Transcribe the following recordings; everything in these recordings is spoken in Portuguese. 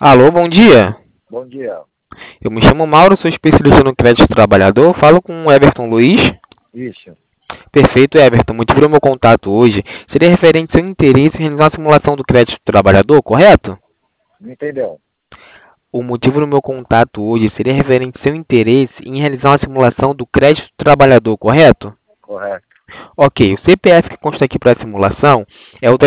Alô, bom dia. Bom dia. Eu me chamo Mauro, sou especialista no crédito trabalhador. Falo com o Everton Luiz. Isso. Perfeito, Everton. O motivo do meu contato hoje seria referente ao seu interesse em realizar uma simulação do crédito trabalhador, correto? Não entendeu? O motivo do meu contato hoje seria referente ao seu interesse em realizar uma simulação do crédito trabalhador, correto? Correto. Ok, o CPF que consta aqui para a simulação é o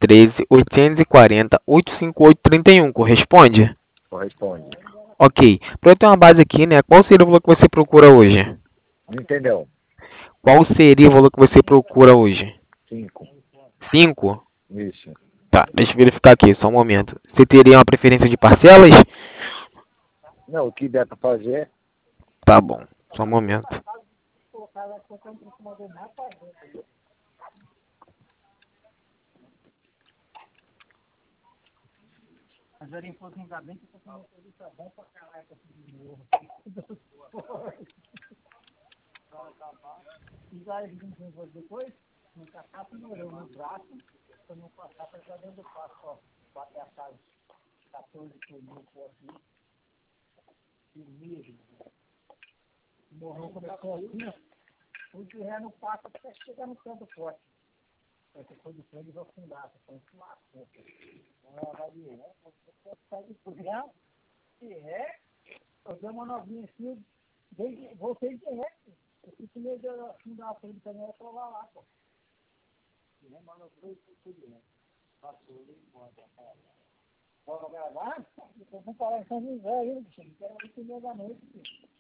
313-840-85831, corresponde? Corresponde. Ok, para eu ter uma base aqui, né? Qual seria o valor que você procura hoje? Não entendeu? Qual seria o valor que você procura hoje? 5. 5. Isso. Tá, deixa eu verificar aqui, só um momento. Você teria uma preferência de parcelas? Não, o que der para fazer, Tá bom, só um momento. Mas ele falou que ainda bem que eu tô com uma motorista bom pra caralho de novo. E aí, depois, não tacar, pendurou no braço, pra não passar pra já dentro do passo, ó. Bater a casa 14 por mil aqui. Que mesmo. Morreu, começou assim, ó. O de ré no passo até chegar no canto forte. Aí você foi de frente e vai afundar, você foi inflar. Vai de ré, você sai de programa, de ré, eu dei uma novinha assim, voltei de ré. Eu fico meio de afundar a frente também, eu tô lá, pô. De ré, mano, eu fui de ré. Passou, ele embora. Bora gravar? Eu vou parar em São José aí, bicho. Quero 8h30 da noite, bicho.